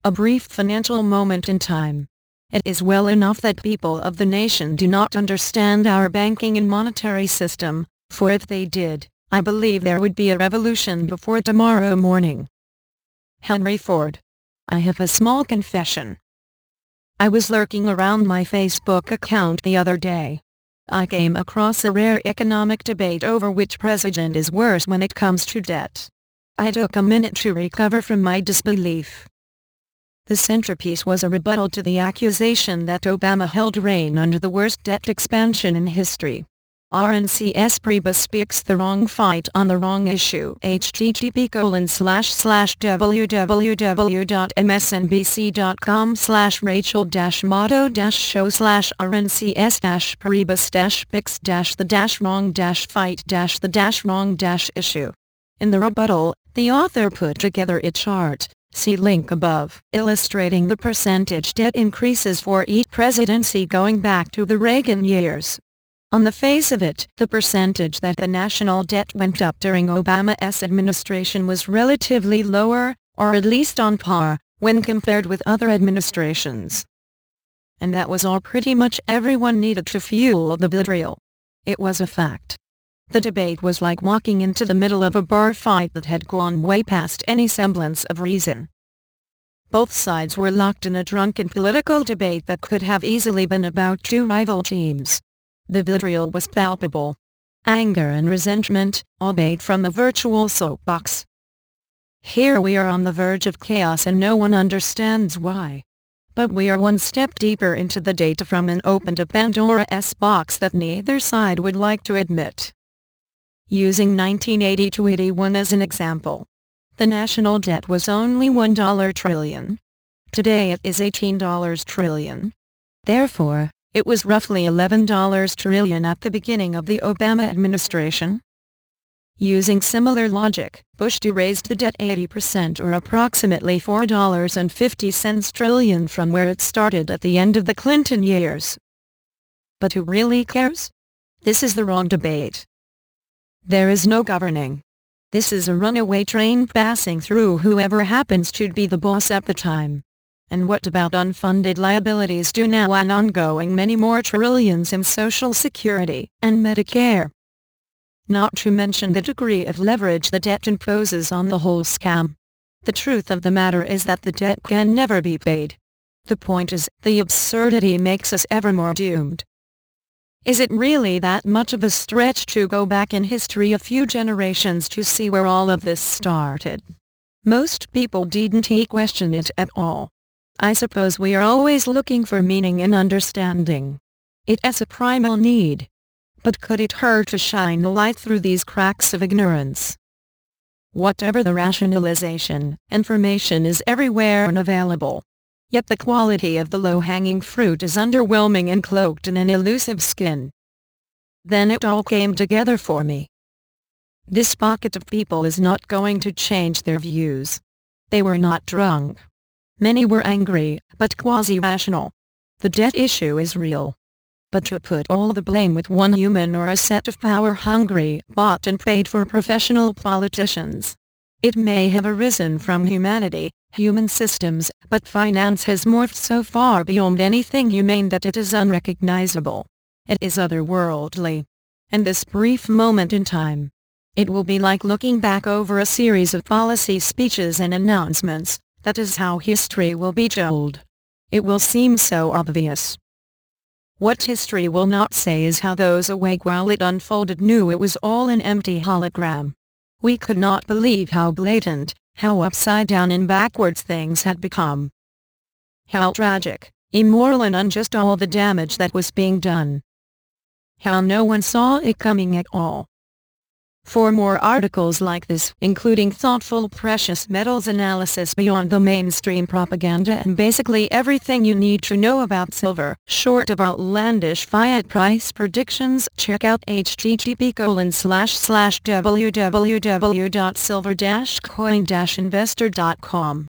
A brief financial moment in time. It is well enough that people of the nation do not understand our banking and monetary system, for if they did, I believe there would be a revolution before tomorrow morning. Henry Ford. I have a small confession. I was lurking around my Facebook account the other day. I came across a rare economic debate over which president is worse when it comes to debt. I took a minute to recover from my disbelief. The centerpiece was a rebuttal to the accusation that Obama held reign under the worst debt expansion in history. RNCS Paribas speaks the wrong fight on the wrong issue. http://www.msnbc.com/rachel-maddow-show/rncs-paribas-speaks-the-wrong-fight-the-wrong-issue. In the rebuttal, the author put together a chart, see link above, illustrating the percentage debt increases for each presidency going back to the Reagan years. On the face of it, the percentage that the national debt went up during Obama's administration was relatively lower, or at least on par, when compared with other administrations. And that was all pretty much everyone needed to fuel the vitriol. It was a fact. The debate was like walking into the middle of a bar fight that had gone way past any semblance of reason. Both sides were locked in a drunken political debate that could have easily been about two rival teams. The vitriol was palpable. Anger and resentment, albeit from a virtual soapbox. Here we are on the verge of chaos and no one understands why. But we are one step deeper into the data from an opened a Pandora's box that neither side would like to admit. Using 1980-81 as an example. The national debt was only $1 trillion. Today it is $18 trillion. Therefore, it was roughly $11 trillion at the beginning of the Obama administration. Using similar logic, Bush raised the debt 80% or approximately $4.50 trillion from where it started at the end of the Clinton years. But who really cares? This is the wrong debate. There is no governing. This is a runaway train passing through whoever happens to be the boss at the time. And what about unfunded liabilities due now and ongoing many more trillions in Social Security and Medicare? Not to mention the degree of leverage the debt imposes on the whole scam. The truth of the matter is that the debt can never be paid. The point is, the absurdity makes us ever more doomed. Is it really that much of a stretch to go back in history a few generations to see where all of this started? Most people didn't question it at all. I suppose we are always looking for meaning and understanding. It is a primal need. But could it hurt to shine a light through these cracks of ignorance? Whatever the rationalization, information is everywhere and available. Yet the quality of the low-hanging fruit is underwhelming and cloaked in an elusive skin. Then it all came together for me. This pocket of people is not going to change their views. They were not drunk. Many were angry, but quasi-rational. The debt issue is real. But to put all the blame with one human or a set of power-hungry, bought and paid for professional politicians. It may have arisen from humanity, human systems, but finance has morphed so far beyond anything humane that it is unrecognizable. It is otherworldly. And this brief moment in time, it will be like looking back over a series of policy speeches and announcements. That is how history will be told. It will seem so obvious. What history will not say is how those awake while it unfolded knew it was all an empty hologram. We could not believe how blatant, how upside down and backwards things had become. How tragic, immoral and unjust all the damage that was being done. How no one saw it coming at all. For more articles like this, including thoughtful precious metals analysis beyond the mainstream propaganda and basically everything you need to know about silver, short of outlandish fiat price predictions, check out http://www.silver-coin-investor.com.